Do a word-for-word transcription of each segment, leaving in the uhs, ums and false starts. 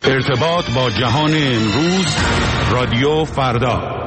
ارتباط با جهان امروز، رادیو فردا.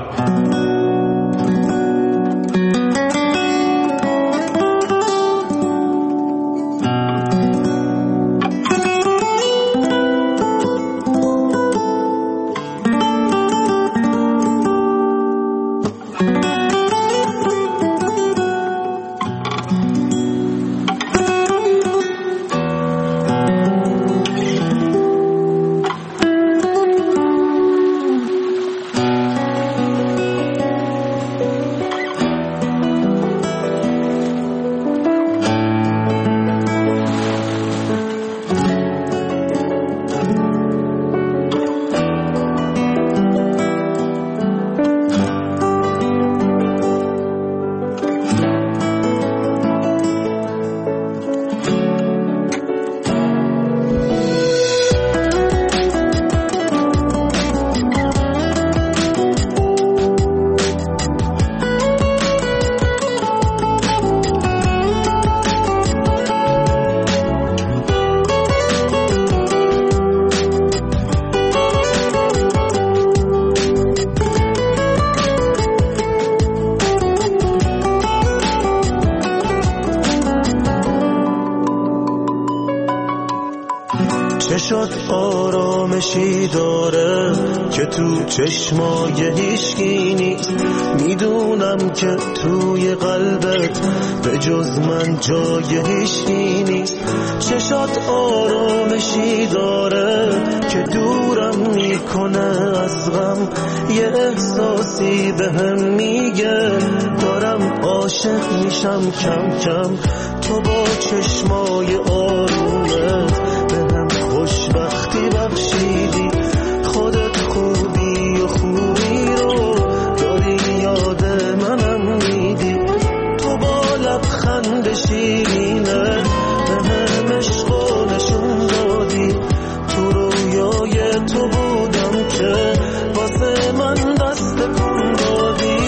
آرامشی داره که تو چشمای هیچکی نیست. میدونم که توی قلبت به جز من جای هیچکی نیست. چشات آرامشی داره که دورم میکنه از غم. یه احساسی بهم میگه دارم عاشق میشم کم کم. تو با چشمای آرومت بهم خوشبختی بخشیدی. خودت خوبی و خوبی رو داری یاد منم میدی. تو با لبخند شیرینه بهم عشقو نشون دادی. تو رویای تو بودم که واسه من دست کن دادی.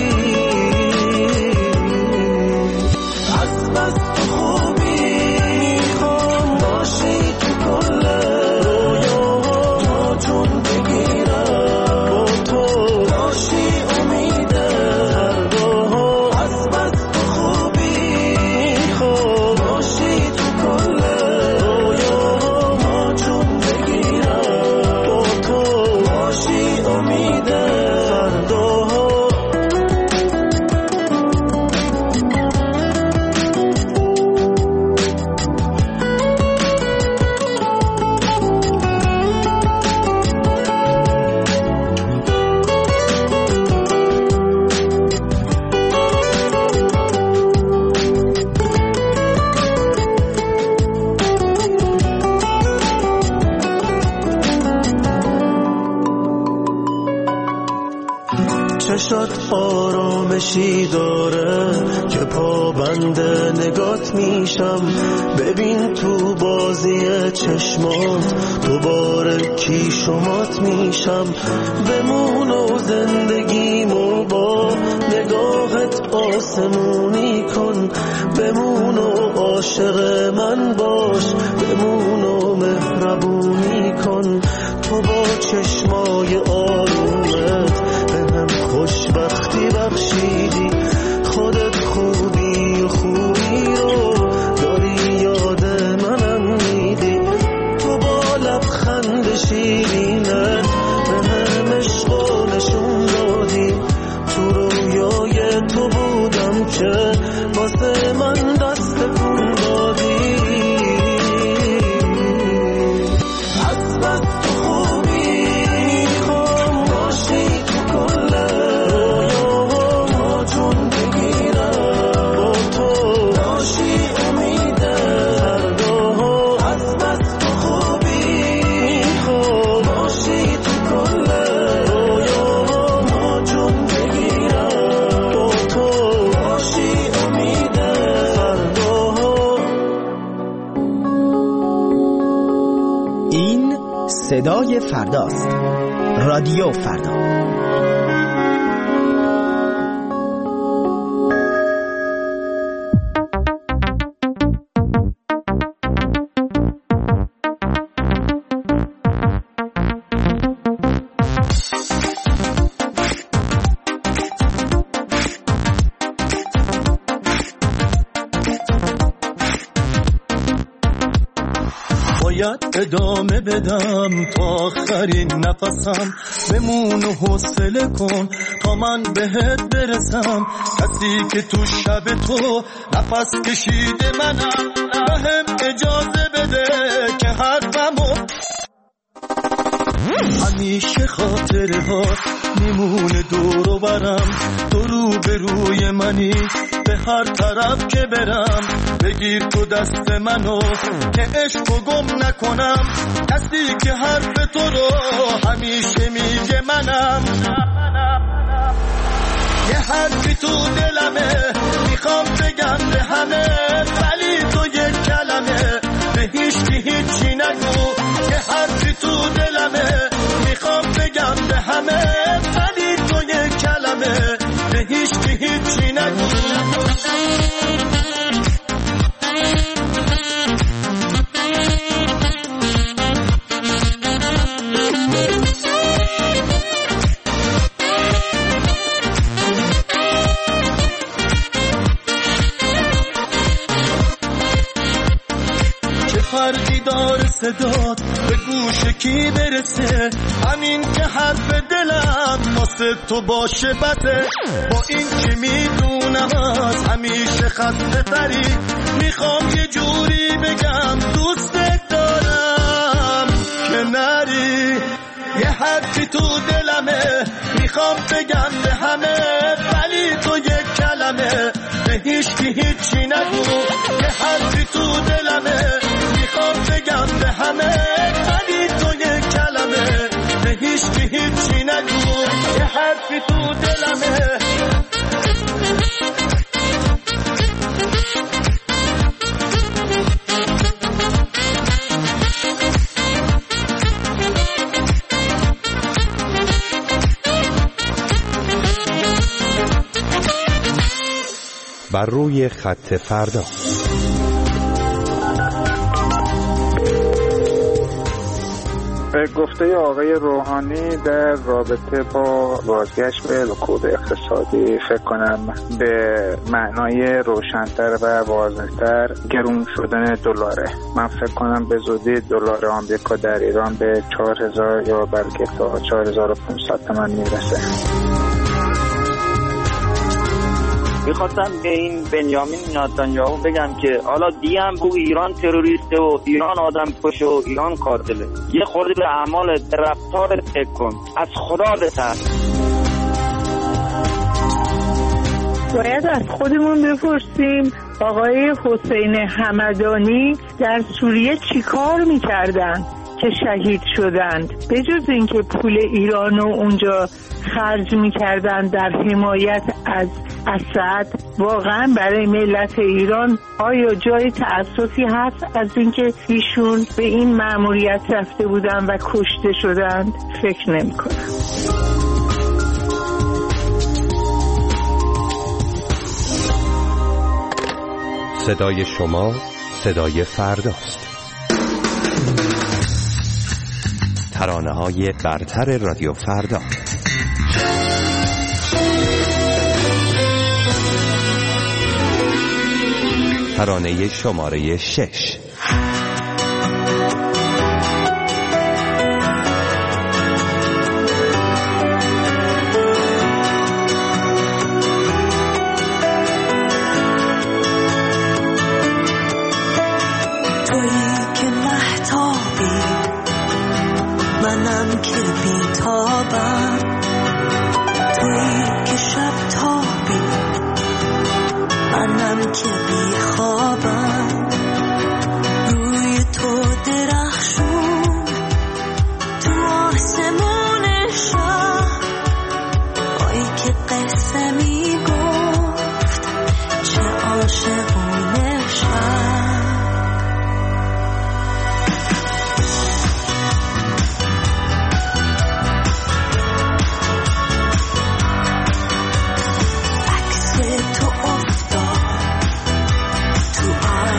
از بس تو خوبی میخوام باشی تو کل رویاها جون بگیرم. با تو باشی امید فرداها. از بس تو خوبی میخوام باشی تو کل رویاها جون بگیرم. با تو باشی امید فرداها. چشات آرامشی داره که پابند نگات میشم. ببین تو بازی چشمات دوباره کی شمات میشم. بمون و زندگیمو با نگاهت آسمونی کن. بمون و عاشق من باش. بمون و مهربونی کن. تو با چشمای آرومت بهم خوشبختی بخشیدی. خودت خوبی و خوبی رو داری یاد منم میدی. تو با لبخند شیرینت بهم عشقو نشون دادی. تو رویای تو بودم که واسه من دست کن دادی. از بس تو خوبی میخوام باشی تو کل رویاها جون بگیرم. با تو باشی امید فرداها. از بس تو خوبی میخوام باشی تو کل رویاها جون بگیرم. با تو باشی امید فرداها. این صدای فرداست. رادیو فردا. باید ادامه بدم تا آخرین نفسم، بمون و حوصله کن تا من بهت برسم. کسی که تو شب تو نفس کشیده منم، بهم اجازه بده که حرفمو همیشه خاطره ها میمونه دور و برم. تو رو به روی منی به هر طرف که برم، بگیر تو دست منو که عشقو گم نکنم. کسی که حرف تو رو همیشه میگه منم، یه حرفی تو دلمه میخوام بگم به همه، ولی تو یک کلمه به هیچکی هیچی نگو. یه حرفی تو دلمه میخوام بگم به همه، ولی تو یک کلمه به هیچکی هیچی نگو. فرقی داره صدات به گوش کی برسه، همین که حرف دلم واسه تو باشه بسه. با این که میدونم از همیشه خسته تری، میخوام یه جوری بگم دوستت دارم که نری. یه حرفی تو دلمه میخوام بگم به همه، ولی تو یک کلمه به هیچکی هیچی نگو. یه حرفی تو دلمه میخوام بگم به همه، ولی تو یک کلمه به هیچکی هیچی نگو. یه حرفی تو دلمه بر روی خط فردا. به گفته آقای روحانی در رابطه با بازگشت به رکود اقتصادی، فکر کنم به معنای روشن‌تر و واضح‌تر گرون شدن دلاره. من فکر کنم به زودی دلار آمریکا در ایران به چهار هزار یا بلکه تا چهار هزار و پانصد تومان میرسه. میخواستم به این بنیامین نتانیاهو بگم که حالا دیگه هم بگو ایران تروریسته و ایران آدم کشه و ایران قاتله. یه خورده به اعمال به رفتار فکر کن، از خدا بترس. باید از خودمون بپرسیم آقای حسین همدانی در سوریه چی کار میکردن که شهید شدند؟ به جز اینکه پول ایرانو اونجا خرج میکردن در حمایت از اسد، واقعا برای ملت ایران آیا جای تأسفی هست از اینکه ایشون به این مأموریت رفته بودن و کشته شدند؟ فکر نمی کنم. صدای شما صدای فرداست. ترانه‌های برتر رادیو فردا. ترانه شماره شش. منم که بی‌تابم، تویی که شب تابی، منم که بی‌خوابم. روی تو درخشون تو آسمون شب، آی که قصه میگفت چه عاشقونه شب. تو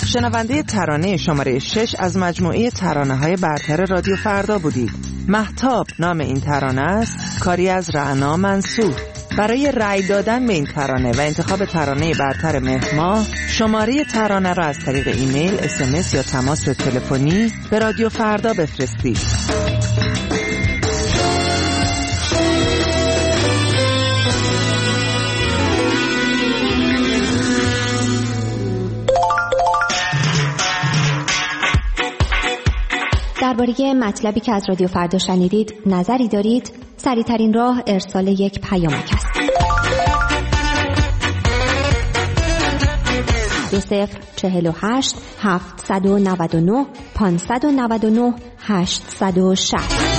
شنونده ترانه شماره شش از مجموعه ترانه‌های برتر رادیو فردا بودید. مهتاب نام این ترانه است، کاری از رعنا منصور. برای رأی دادن به این ترانه و انتخاب ترانه برتر مهما، شماره ترانه را از طریق ایمیل، اس ام اس یا تماس تلفنی به رادیو فردا بفرستید. درباره مطلبی که از رادیو فردا شنیدید نظری دارید؟ سریع‌ترین راه ارسال یک پیامک است. دو صفر چهل و هشت هفتصد و نود و نه پانصد و نود و نه هشتصد و شصت.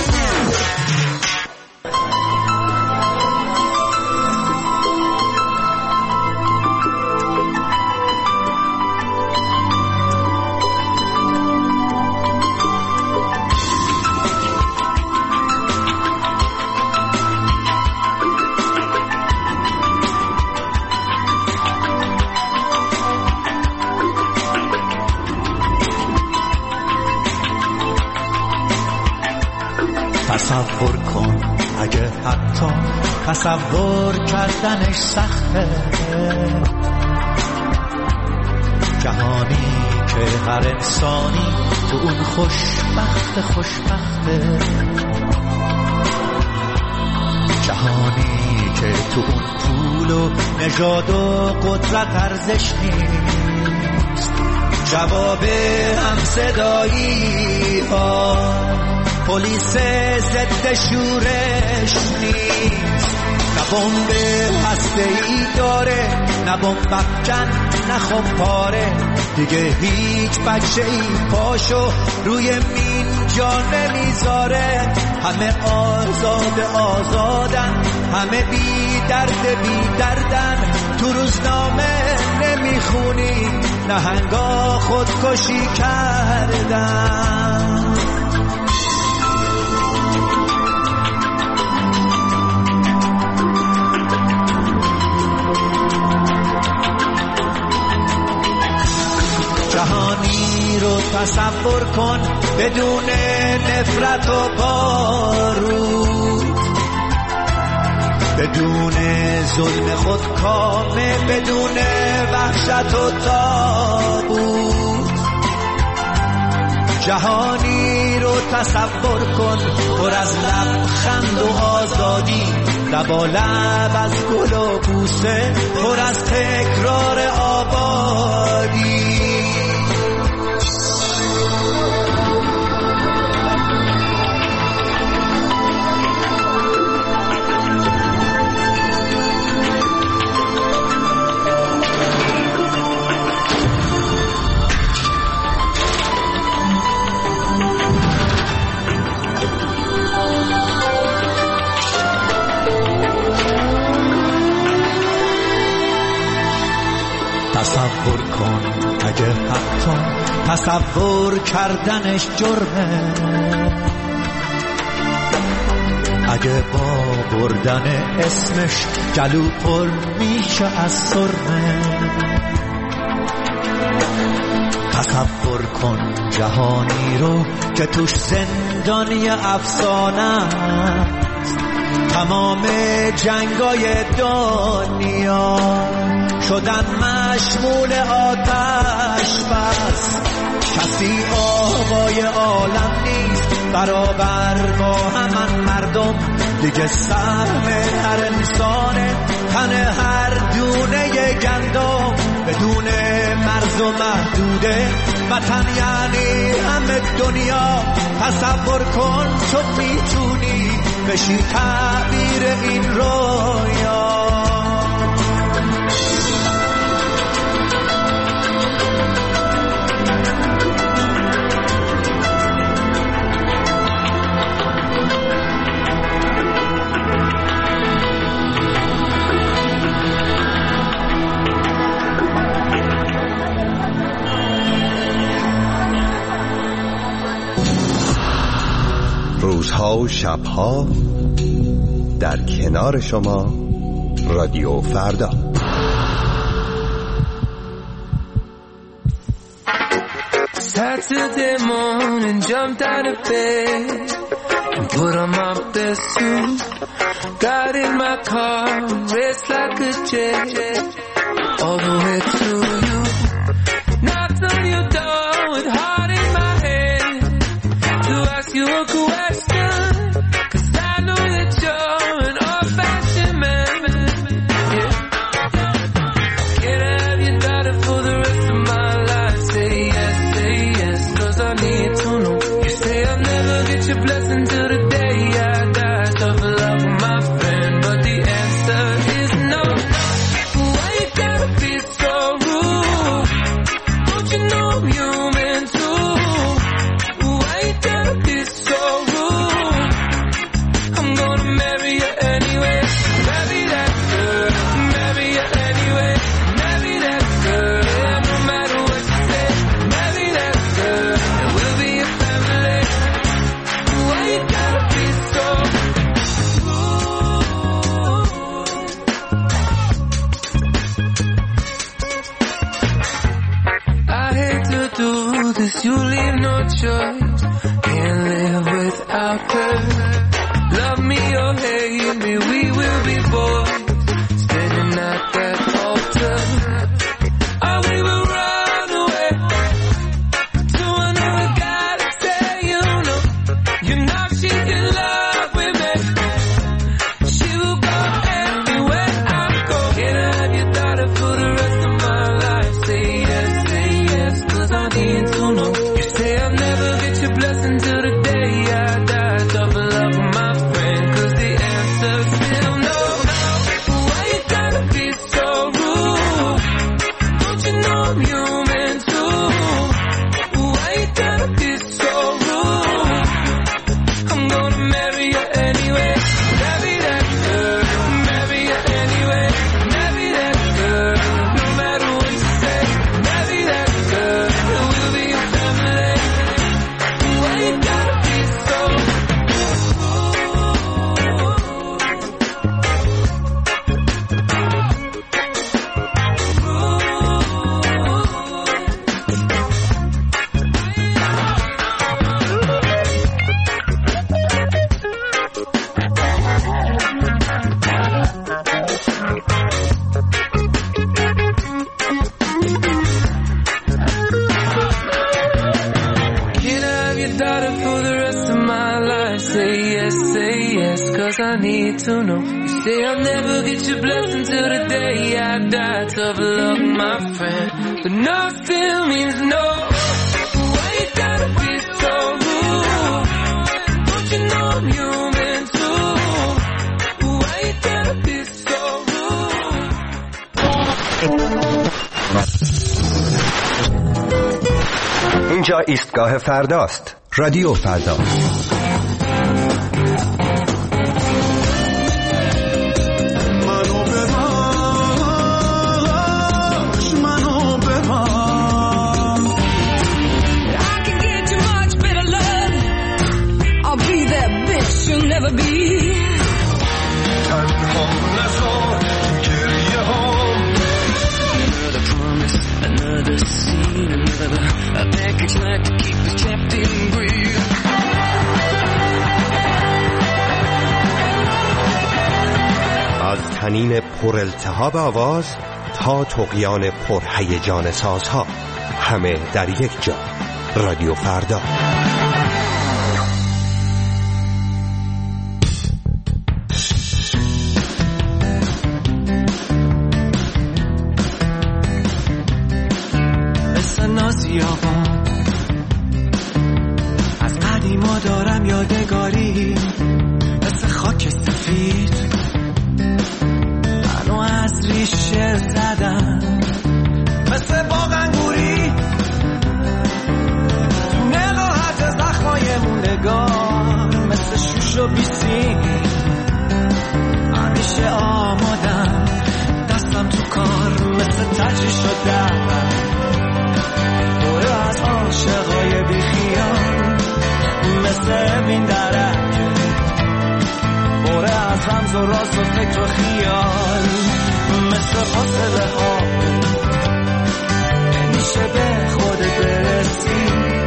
تصور کن اگه حتی تصور کردنش سخته، جهانی که هر انسانی تو اون خوشبخت خوشبخته، جهانی که تو اون پول و نژاد و قدرت ارزش نیست، جواب همصدایی ها پلیس ضد شورش نیست، نه بمب هسته‌ای داره، نه بمب افکن، نه خم پاره، دیگه هیچ بچه‌ای پاشو روی مین جا نمیذاره، همه آزاد آزادن، همه بی درد بی دردن، تو روزنامه نمیخونی نهنگا خودکشی کردن. جهانی رو تصور کن بدون نفرت و بارود، بدون ظلم خودکامه، بدون وحشت و تابوت. جهانی رو تصور کن پر از لبخند و آزادی، لبالب از گل و بوسه، پر از تکرار آبادی. تصور کن اگه حتی تصور کردنش جرمه، اگه با بردن اسمش گلو پر میشه از سرمه. تصور کن جهانی رو که توش زندانی افسانه است، تمام جنگای دنیا شدن مشمول آتش بس، کسی آقای عالم نیست برابر با همان مردم، دیگه سهم هر انسانه تن هر دونه گندم، بدون مرز و محدوده وطن یعنی همه دنیا. تصور کن تو میتونی بشی تعبیر این رویا. روزها و شبها در کنار شما رادیو فردا. Saturday morning, jumped out of bed and put on my best suit. Got in my car and raced like a jet all the way to you. Knocked on your door with heart in my hand to ask you a question, 'cause I know that you're an old-fashioned man. Yeah. Can I have your daughter for the rest of my life? Say yes, say yes, 'cause I need to know. You say I'll never get your blessing till the day I die. Tough love with my friend, but the answer is no. Why you gotta be so rude? Don't you know I'm human too? Why you gotta be so rude? I'm gonna marry you anyway. Marry that girl, marry you anyway. Marry that girl, yeah, no matter what you say. Marry that girl, and we'll be a family. Why you gotta be so I hate to do this, you leave no choice. Can't live without her. Love me or hate me, we will be boys, standing at that altar. Or we will run away to another guy to say, you know, you know she's in love with me. She will go anywhere I go. Can I have your daughter for the rest of my life? Say yes, say yes, 'cause I need to know. You say I'll never get your blessing till the day I die. Double love with my friend, 'cause the answer's still no. Why you gotta be so rude? Don't you know I'm human too? Why you gotta be so rude? I'm gonna marry you anyway. Marry that girl, marry you anyway. Marry that girl, no matter what you say. Marry that girl, and we'll be a family. Why you gotta be so rude? Can I have your daughter for the rest of my life? Say yes, say yes, 'cause I need to know. You say I'll never get your blessing till the day I die. Tough love, my friend, but no still means no. Why you gotta be so rude? Don't you know I'm human too? Why you gotta be so rude? اینجا ایستگاه فرداست. رادیو فردا. منو بباش، منو بباش. I can get you much better love. I'll be that bitch you'll never be. تنها نذار گریه هام. Another promise, another scene, another a package like to keep us trapped in greed. از طنین پر التهاب آواز تا طغیان پر هیجان سازها، همه در یک جا. رادیو فردا. مثل نازی آقا از قدیما دارم یادگاری، مثل خاک سفید منو از ریشه زدم، مثل باغ انگوری تو نقاهت زخمای موندگار، مثل شوش و بیسی همیشه آمادم، دستم تو کار مثل تجری شدم، بره از عاشقای بیخیال مثل این درک، بره از رمز و راز و فکر و خیال، مثل فاصله ها نمیشه به خودت برسی،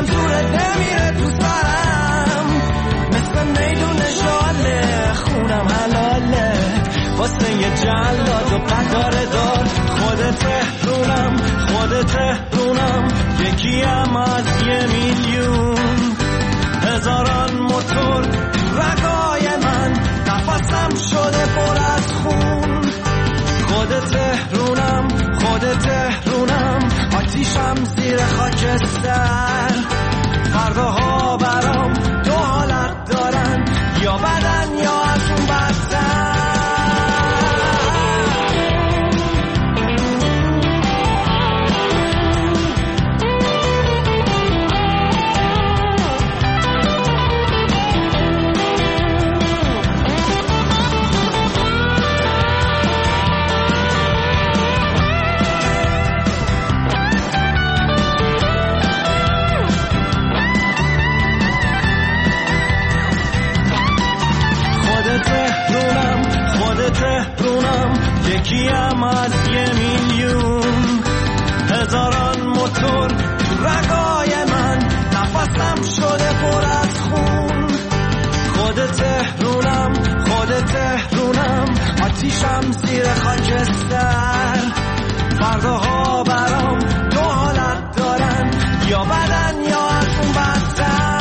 منظورت نمیره تو سرم، مثل میدون شاله خونم حلاله واسه یه جلاد و قطار دار. خودت تهرونم خودت تهرونم یکیم از یه میلیون، هزاران موتور رگای من نفسم شده پر از خون. خودت تهرونم خودت تهرونم آتیشم زیر خاکستر. فرداها برام دو حالت دارن، یا بدن یا از اون بدتر. تهرونم یکیم از یه میلیون، هزاران موتور رگای من نفسم شده پر از خون. خودت تهرونم خودت تهرونم آتیشم زیر خاکستر. فرداها برام دو حالت دارن، یا بدن یا از اون بدتر.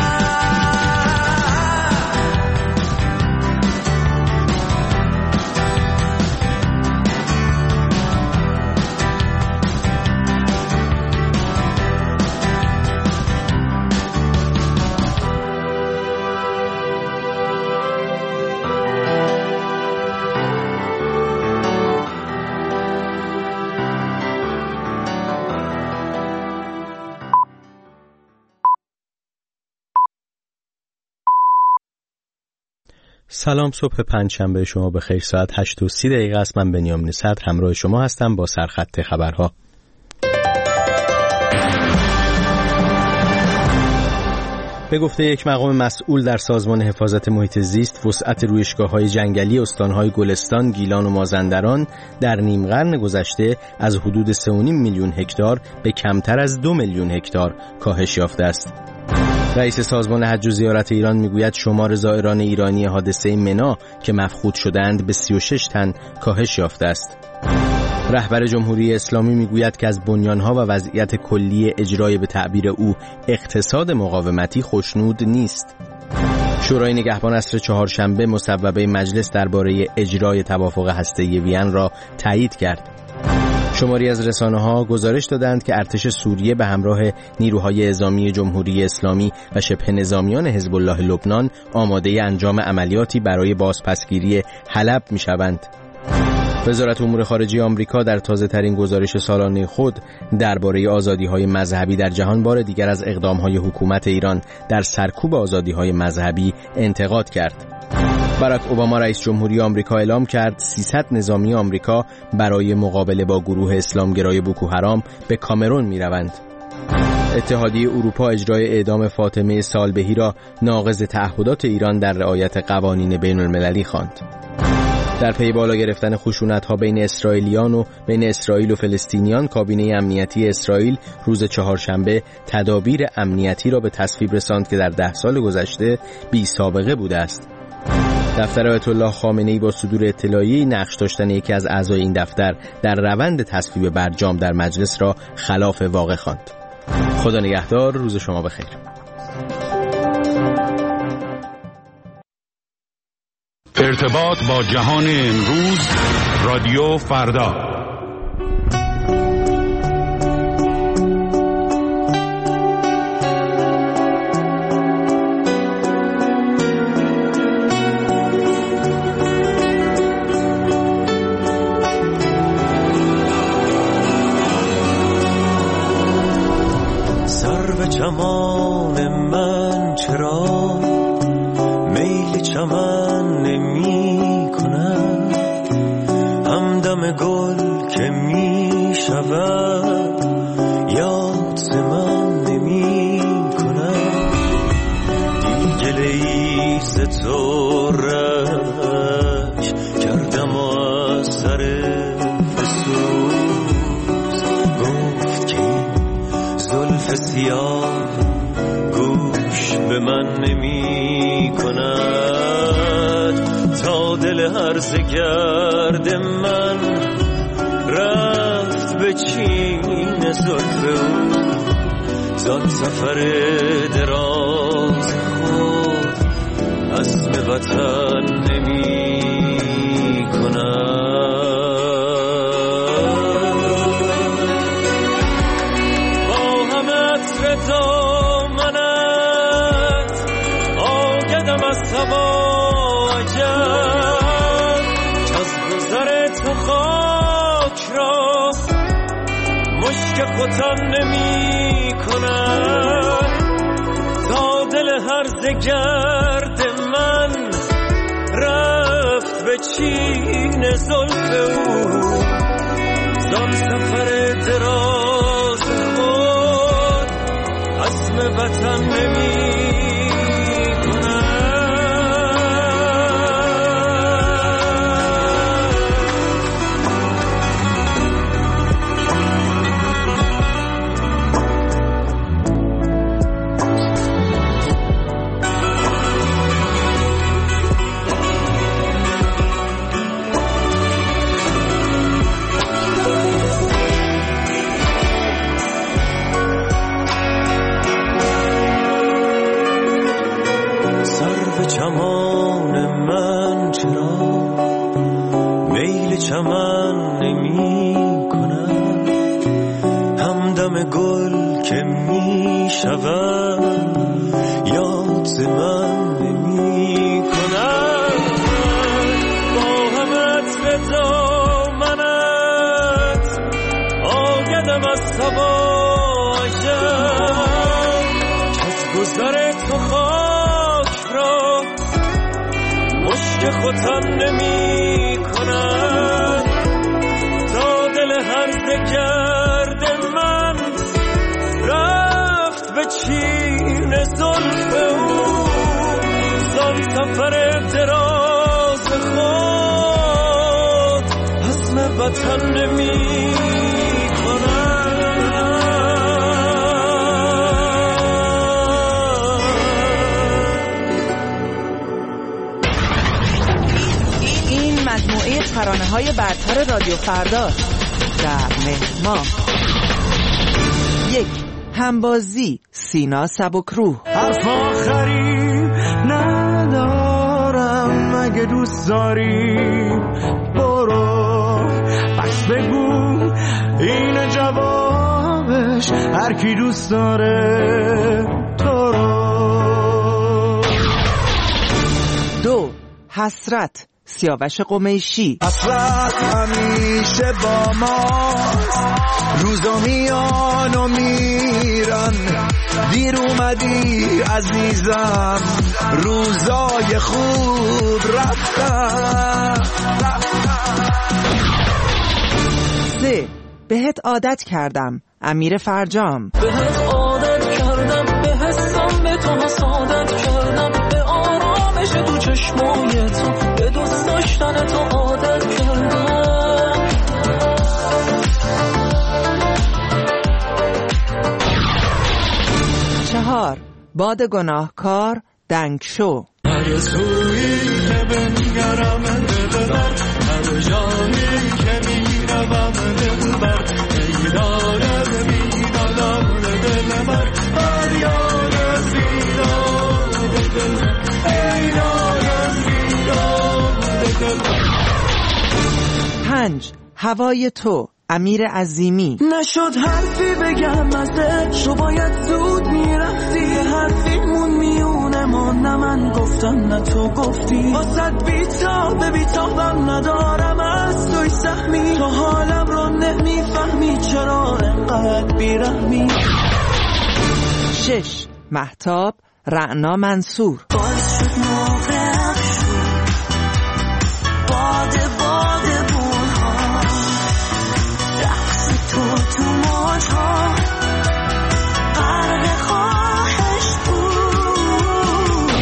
سلام، صبح پنجشنبه شما بخیر. ساعت هشت و سی دقیقه است. من بنیامین صدر همراه شما هستم با سرخط خبرها. به گفته یک مقام مسئول در سازمان حفاظت محیط زیست، وسعت رویشگاه‌های جنگلی استان‌های گلستان، گیلان و مازندران در نیم قرن گذشته از حدود سه و نیم میلیون هکتار به کمتر از دو میلیون هکتار کاهش یافته است. رئیس سازمان حج و زیارت ایران میگوید شمار زائران ایرانی حادثه منا که مفقود شدند به سی و شش تن کاهش یافته است. رهبر جمهوری اسلامی میگوید که از بنیانها و وضعیت کلی اجرای به تعبیر او اقتصاد مقاومتی خوشنود نیست. شورای نگهبان عصر چهارشنبه مصوبه مجلس درباره اجرای توافق هسته‌ای وین را تایید کرد. شماری از رسانه‌ها گزارش دادند که ارتش سوریه به همراه نیروهای اعزامی جمهوری اسلامی و شبه نظامیان حزب الله لبنان آماده انجام عملیاتی برای بازپسگیری حلب می‌شوند. وزارت امور خارجه آمریکا در تازه‌ترین گزارش سالانه خود درباره آزادی‌های مذهبی در جهان بار دیگر از اقدام‌های حکومت ایران در سرکوب آزادی‌های مذهبی انتقاد کرد. باراک اوباما رئیس جمهوری آمریکا اعلام کرد سیصد نظامی آمریکا برای مقابله با گروه اسلامگرای بوکو حرام به کامرون می‌روند. اتحادیه اروپا اجرای اعدام فاطمه سالبهی را ناقض تعهدات ایران در رعایت قوانین بین‌المللی خواند. در پی بالا گرفتن خشونت‌ها بین اسرائیلیان و بین اسرائیل و فلسطینیان، کابینه امنیتی اسرائیل روز چهارشنبه تدابیر امنیتی را به تصویب رساند که در ده سال گذشته بی سابقه بوده است. دفتر آیت الله خامنه‌ای با صدور اطلاعیه‌ای نقش داشتن یکی از اعضای این دفتر در روند تصویب برجام در مجلس را خلاف واقع خواند. خدا نگهدار، روز شما بخیر. ارتباط با جهان امروز، رادیو فردا. سرو چمان من چرا میل چمن نمی کند، همدم گل که می شود یاد ز من نمی کند. دیگه لیز تو رش کردم و از سر فسوس گفت که زلف سیاه دل هرزه گرد من رفت به چین زلف او زان سفر دراز خود عزم وطن نمی کنم. با همه عطر دامنت آگدم از هوا اگر از گذر تو خاک را مشک ختن نمی کنم. تا دل هرزه گرد من رفت به چین زلف او زان سفر دراز خود عزم وطن نمی چمان من چرا میل چمن نمی کنم. همدم گل که می شود یاد ز من نمی کنم. با همه عطر دامنت آگدم از هوا اگر از گذر تو خاک را مشک ختن نمی کنم. تا دل هرزه گرد من رفت به چین زلف او زان سفر دراز خود عزم وطن نمی مجموعه ترانه‌های برتر رادیو فردا در مهر ماه. یک، همبازی سینا سبکروح. حرف آخری ندارم اگه دوست داری برو بس بگو این جوابش هر کی دوست داره تو رو. دو، حسرت سیاوش قمیشی. حسرت همیشه با ما روزا میان و میرن دیر اومدی عزیزم روزای خوب رفتن. سه، بهت عادت کردم امیر فرجام. بهت عادت کردم به حسم به تو حسادت کردم به آرامش تو چشمای تو به دوست داشتن تو عادت کردم. چهار، باد گناهکار دنگ شو. هر سویی که بنگرم دلبر هر جایی که میروم دلبر ایدارت میدادم دلبر هر یارت میداد دلبر ایدارت میداد دلبر. پنج، هوای تو امیر عظیمی. نشد حرفی بگم ازش تو باید زود میرفتی حرفیمون میونه ما نه من گفتم نه تو گفتی واسد بیتاب بیتابم ندارم از توی سهمی تو حالم رو نمیفهمی چرا انقدر بیرحمی. شش، مهتاب رعنا منصور. باز شد موقع شد باده باده بونها رقص تو تو موجها قرق خواهش بود.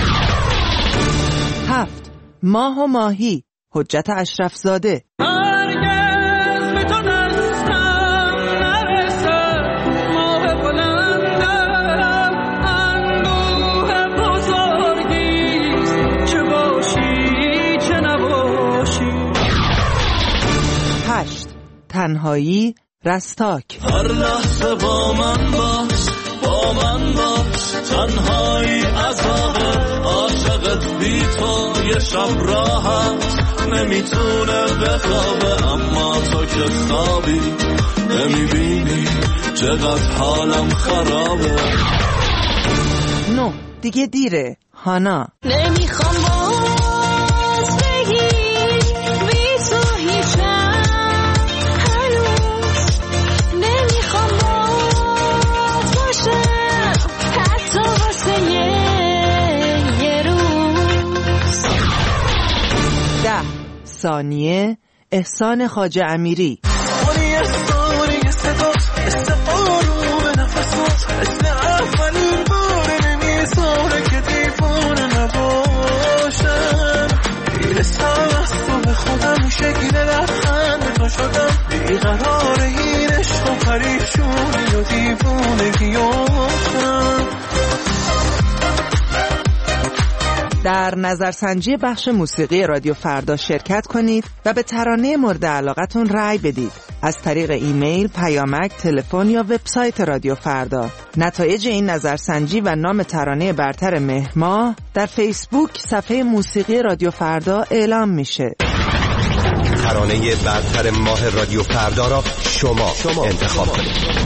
هفت، ماه و ماهی حجت اشرف زاده. هرگز به تو دستم نرسه ماه بلندم اندوه بزرگیست چه باشی چه نباشی تنهایی رستاک. هر لحظه با من باش، با من باش، تنهایی عذابه، عاشقت بی تو یه شب راحت نمیتونه بخوابه، اما تو که خوابی نمیبینی چقدر حالم خرابه. نو دیگه دیره. هانا. نمیخوام باز بگی بی تو هیچم هنوز، نمیخوام باز باشم حتی واسه یه روز. ده ثانیه. احسان خواجه امیری. خودم شکل لبخند تو شدم، بیقرار این عشق و پریشونی و دیوونگی افتم. در نظرسنجی بخش موسیقی رادیو فردا شرکت کنید و به ترانه مورد علاقتون رأی بدید از طریق ایمیل، پیامک، تلفن یا وبسایت رادیو فردا. نتایج این نظرسنجی و نام ترانه برتر مهر ماه در فیسبوک صفحه موسیقی رادیو فردا اعلام میشه. ترانه برتر ماه رادیو فردا را شما, شما انتخاب کنید.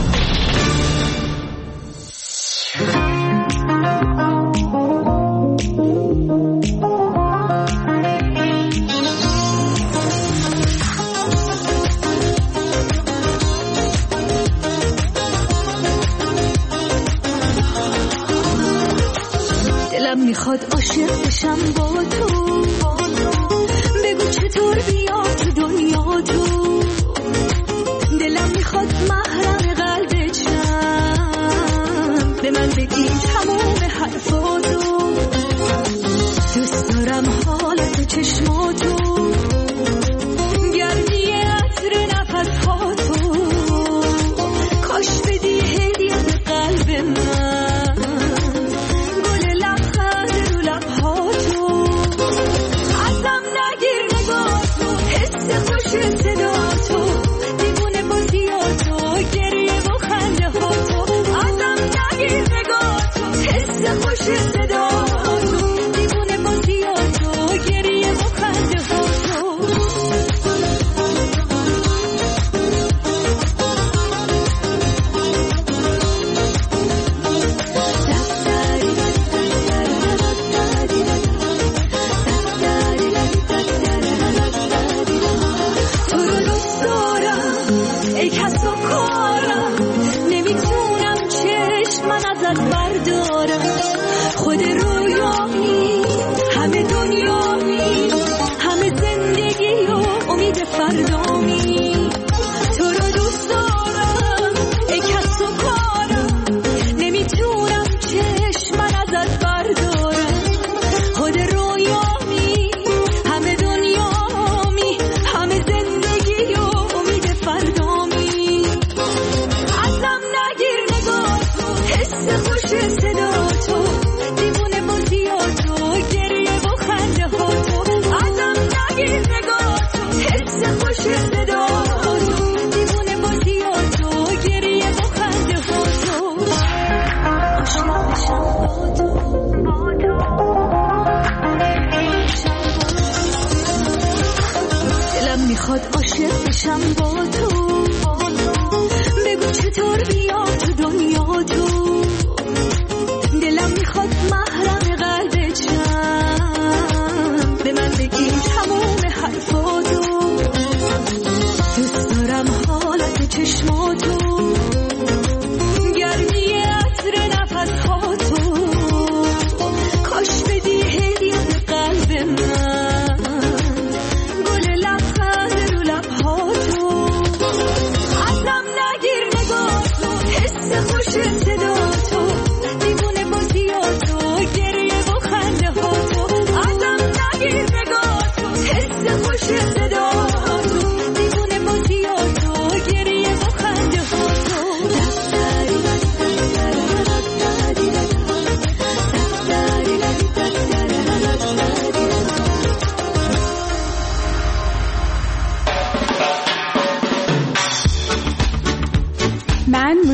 دلم میخواد عاشق بشم با تو، بگو چطور بیام تو دنیا تو. دلم میخواد محرم قلبت شم، به من بگی تموم حرفاتو. دوست دارم حالت چشماتو، گرمی عطر نفساتو. کاش بدی هدیه به قلب من، گل لبخند رو لبهاتو. ازم نگیر نگاهتو، حس خوش صداتو، دیوونه بازیاتو، گریه و خنده هاتو. ازم نگیر نگاهتو، حس خوش صداتو، دیوونه بازیاتو، گریه و خنده هاتو. خود رویامی، همه دنیامی، همه زندگی و امید فردامی. تو رو دوست دارم ای کس و کارم، نمیتونم چشم من ازت بردارم. خود رویامی، همه دنیامی، همه زندگی و امید فردامی. ازم نگیر نگاهتو، حس خوش صداتو، دیوونه بازیاتو، گریه و خنده هاتو. ازم نگیر نگاهتو، حس خوش صداتو، دیوونه بازیاتو، گریه و خنده هاتو. عاشق بشم با تو، دلم میخواد عاشق بشم با تو. بگو چطور بیام تو دنیا تو. دلم میخواد محرم قلبت شم، به من بگی تموم حرفاتو. دوست دارم حالت چشماتو، گرمی عطر نفساتو. کاش بدی هدیه به قلب من، گل لبخند رو لبهاتو. ازم نگیر نگاهتو،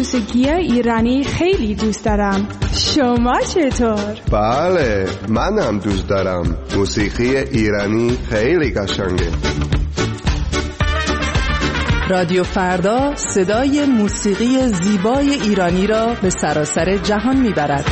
موسیقی ایرانی خیلی دوست دارم. شما چطور؟ بله، منم دوست دارم. موسیقی ایرانی خیلی قشنگه. رادیو فردا صدای موسیقی زیبای ایرانی را به سراسر جهان میبرد.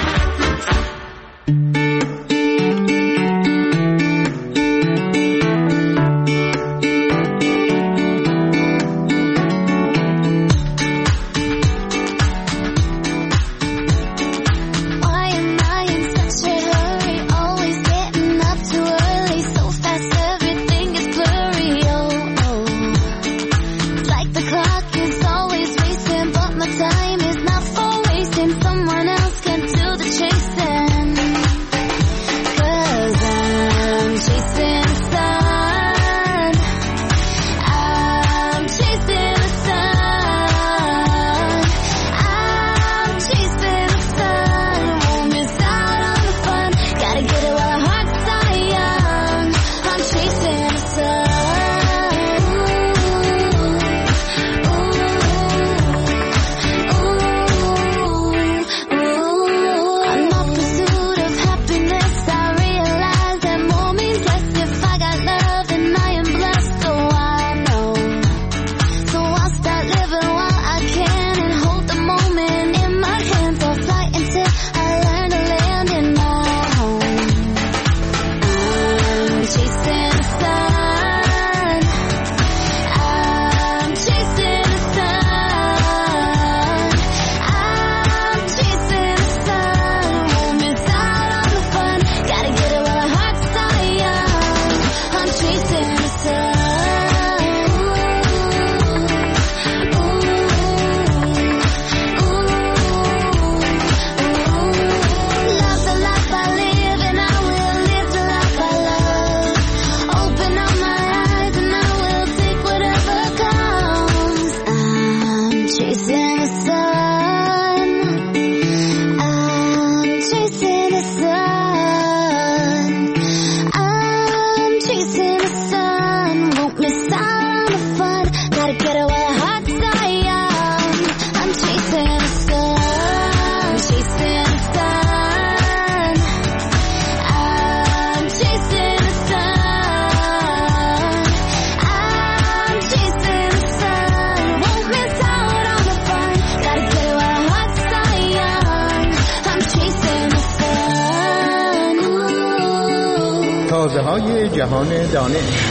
تازه‌های جهان دانش.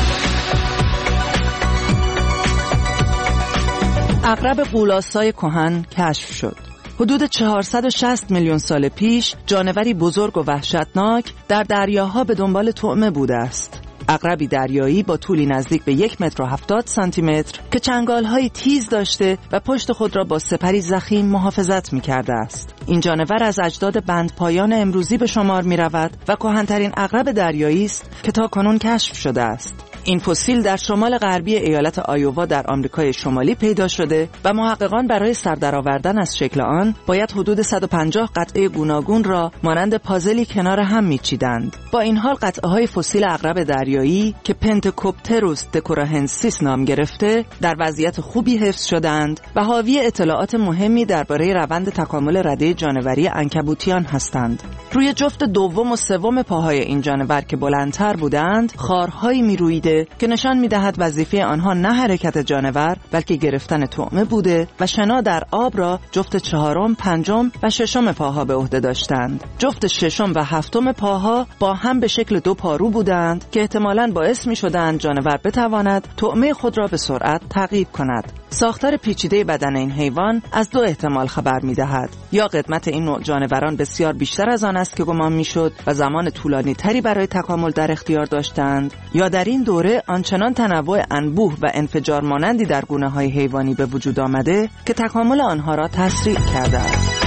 عقرب غول‌آسای کهن کشف شد. حدود چهارصد و شصت میلیون سال پیش جانوری بزرگ و وحشتناک در دریاها به دنبال طعمه بوده است. عقربی دریایی با طولی نزدیک به یک متر و هفتاد سانتی متر که چنگال‌های تیز داشته و پشت خود را با سپری ضخیم محافظت می‌کرده است. این جانور از اجداد بندپایان امروزی به شمار می‌رود و کهن‌ترین عقرب دریایی است که تاکنون کشف شده است. این فسیل در شمال غربی ایالت آیووا در آمریکای شمالی پیدا شده و محققان برای سردرآوردن از شکل آن باید حدود صد و پنجاه قطعه گوناگون را مانند پازلی کنار هم میچیدند. با این حال قطعه‌های فسیل عقرب دریایی که پنتکوپتروس دکوراهنسیس نام گرفته در وضعیت خوبی حفظ شدند و حاوی اطلاعات مهمی درباره روند تکامل رده جانوری عنکبوتیان هستند. روی جفت دوم و سوم پاهای این جانور که بلندتر بودند خارهایی میرویده که نشان می‌دهد وظیفه آنها نه حرکت جانور بلکه گرفتن طعمه بوده و شنا در آب را جفت چهارم، پنجم و ششم پاها به عهده داشتند. جفت ششم و هفتم پاها با هم به شکل دو پارو بودند که احتمالاً باعث می‌شدند جانور بتواند طعمه خود را به سرعت تعقیب کند. ساختار پیچیده بدن این حیوان از دو احتمال خبر می‌دهد: یا قدمت این نوع جانوران بسیار بیشتر از آن است که گمان می‌شد و زمان طولانی تری برای تکامل در اختیار داشتند، یا در این دوره آنچنان تنوع انبوه و انفجار مانندی در گونه‌های حیوانی به وجود آمده که تکامل آنها را تسریع کرده است.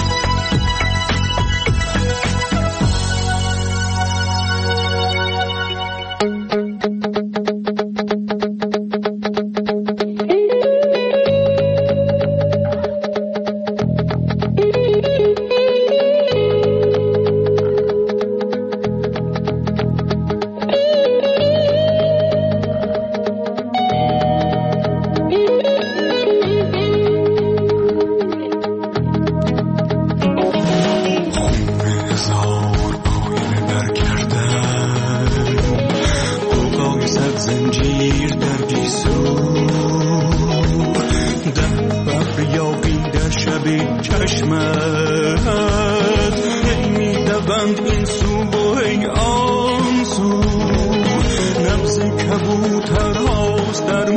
چشمت هی میدوند این سو و هی آن سو نبض کبوترهاست در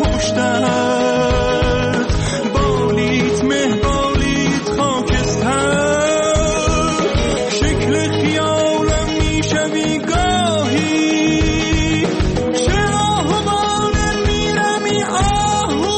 مشتت بالیت مه بالیت خاکستر شکل خیالم میشوی گاهی چه آه و بانم میرمی آهو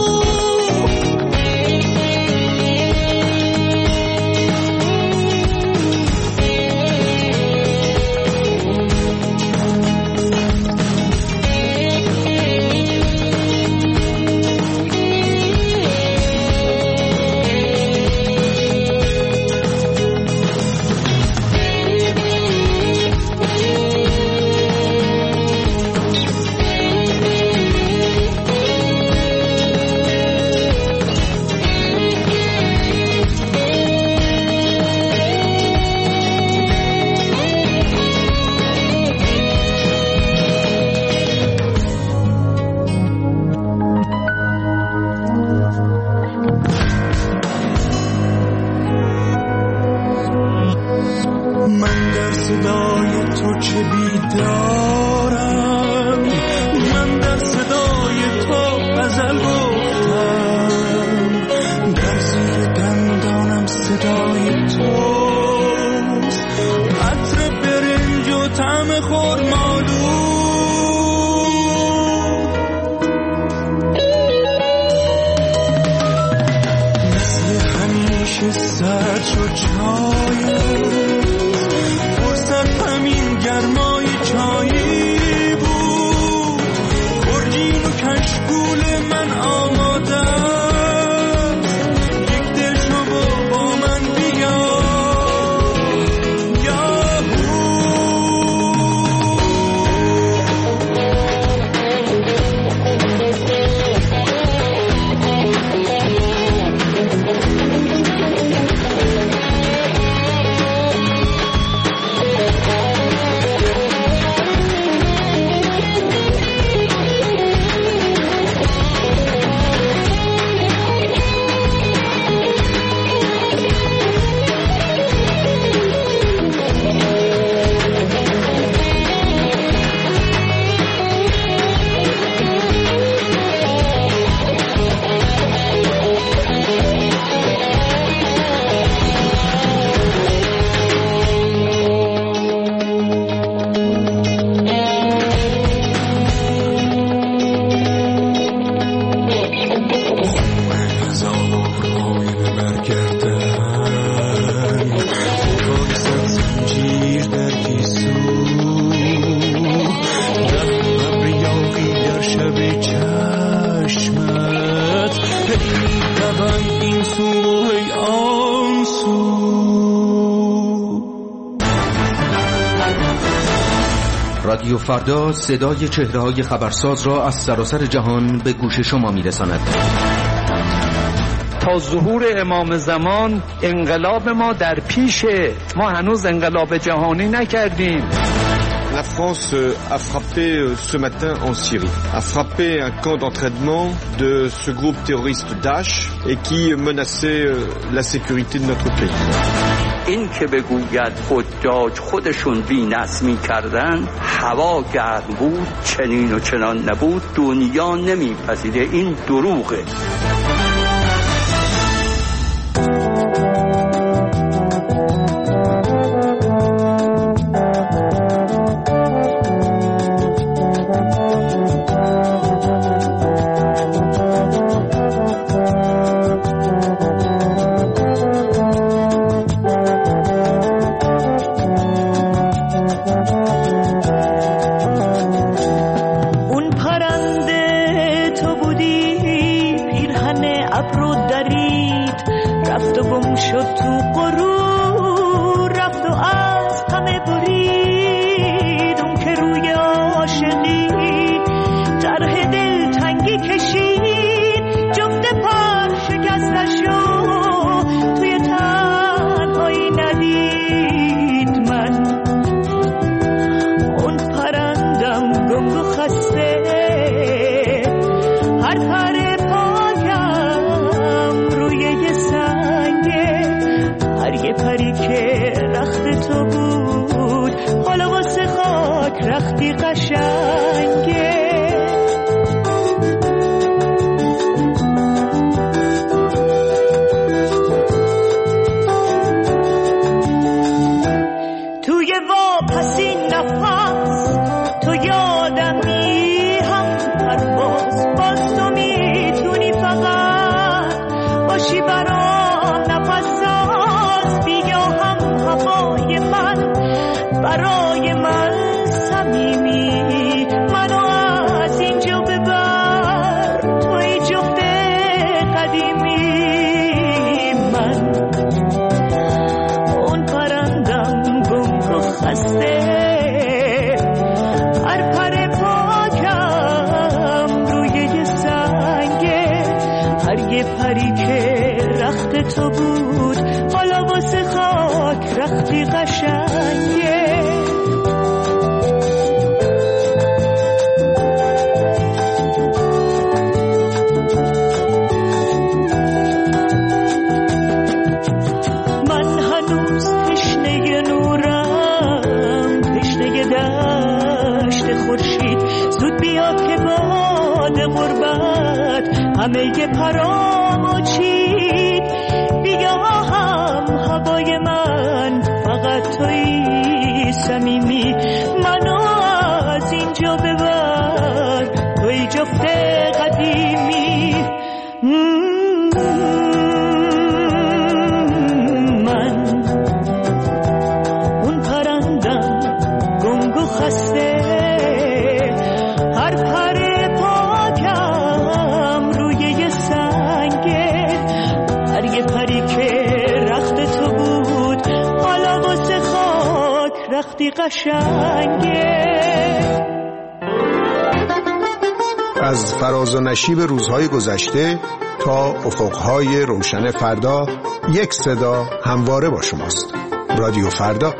رادیو فردا صدای چهره‌های خبرساز را از سراسر جهان به گوش شما می‌رساند. تا ظهور امام زمان انقلاب ما در پیشه، ما هنوز انقلاب جهانی نکردیم. La France a frappé ce matin en Syrie, a frappé un camp d'entraînement de ce groupe terroriste Daesh et qui menaçait la sécurité de notre pays. این که بگوید حجاج خودشون بی‌نظمی می‌کردن، هوا گرم بود، چنین و چنان نبود، دنیا نمی‌پذیره، این دروغه. هر پر پایم روی یه سنگه رختی قشنگه. توی واپسی نفس تو یادمی هم پرواز، باز تو میتونی فقط باشی برام نفس ساز. بیا هم هوای من برای من صمیمی، منو از اینجا ببر توی جفت قدیمی. من اون پرندم گم و خسته، هر پر پاکم روی یه سنگه. هر یه پری که رخت تو بود حالا واسه خاک رختی قشنگه. من هنوز تشنه نورم، تشنه دشت خورشید. زود بیا که باد غربت همه ی پرامو چید. بیا هم هوای من فقط توی صمیمی، منو از اینجا ببر توی جفت قدیمی. من اون پرندم گنگ و خسته، هر پر پاکم روی یه سنگه. هر یه پری که رخت تو بود حالا واسه خاک رختی قشنگه. از فراز و نشیب روزهای گذشته تا افقهای روشن فردا، یک صدا همواره با شماست. رادیو فردا.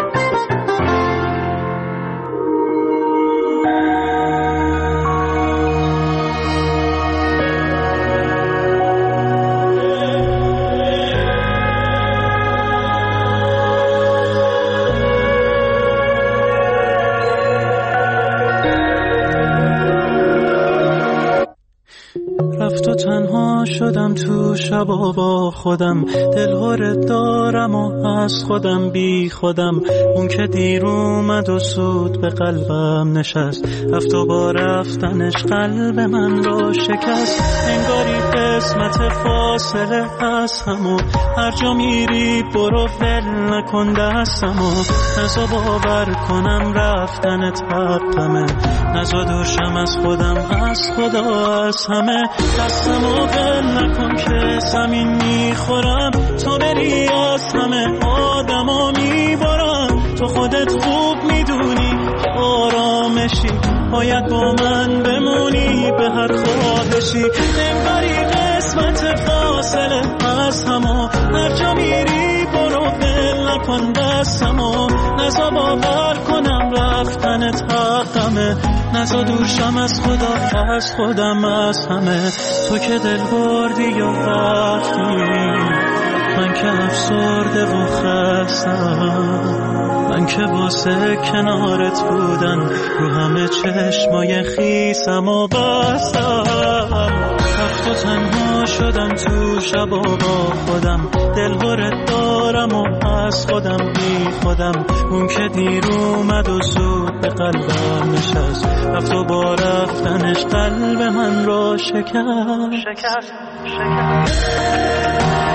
رفت و تنها شدم تو شبا با خودم، دلهورت دارم و از خودم بی خودم. اون که دیر اومد و سود به قلبم نشست، رفت و با رفتنش قلب من رو شکست. انگاری قسمت فاصله از همو، هر جا میری برو ول نکن دستمو. نزا باور کنم رفتنت حقمه، نزا دوشم از خودم از خدا از همه. دستمو ول نکن که زمین میخورم، تو بری از همه آدمو میبارم. تو خودت خوب میدونی که آرامشی باید با من بمونی به هر خواهشی. انگاری قسمت فاصله از همو، هر جا میری برو ول نکن دستمو. نزا باور کنم رفتنت حقمه، نزا دورشم از خدا از خودم از همه. تو که دل بردی و رفتی، من که افسرده و خستم. من که واسه کنارت بودن رو همه چشمای خیسم و بستم. رفت و تنها شدم تو شبا با خودم، دلهورت دارم و از خودم بی خودم. اون که دیر اومد و زود به قلبم نشست، رفت و با رفتنش قلب من رو شکست شکست شکست.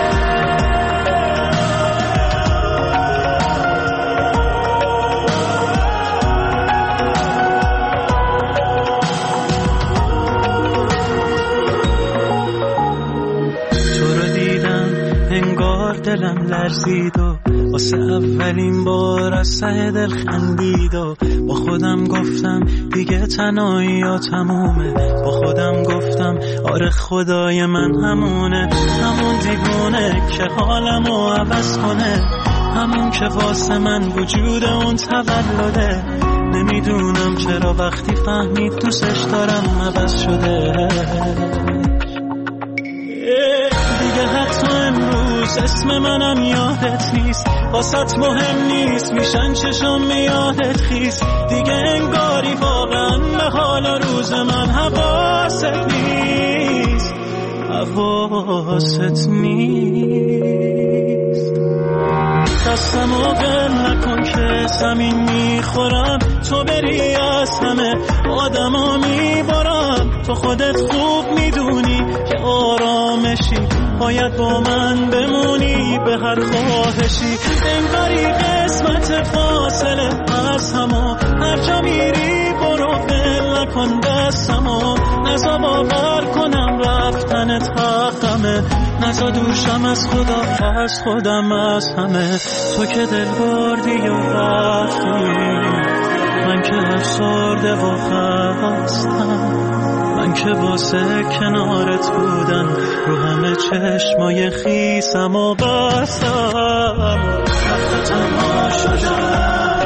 دلم لرزید و واسه اولین بار از ته دل خندید و با خودم گفتم دیگه تنهایی ها تمومه. با خودم گفتم آره خدای من همونه، همون دیوونه که حالمو عوض کنه، همون که واسه من وجود اون تولده. نمیدونم چرا وقتی فهمید دوستش دارم عوض شده. دیگه حتی امروز هنوز اسم منم یادت نیست، واسط مهم نیست میشن چشم یادت خیست، دیگه انگاری واقعا به حال روز من حواست نیست، حواست نیست. دستم و بل نکن که زمین میخورم، تو بری از همه آدم ها میبارم، تو خودت خوب میدونی که آرامشی باید با من بمونی، به هر خواهشی انگاری قسمت فاصله از همه، هر جا میری برو بل نکن دستمو، نزا باور کنم رفتنت حقمه، نزا دوشم از خدا پس خودم از همه، تو که دل بردی و رفتی، من که افسرده و خستم، من که واسه کنارت بودن رو همه چشمای خیسم و بستم، رفت تنها شدم،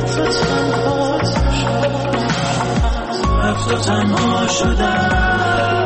رفت تنها شدم،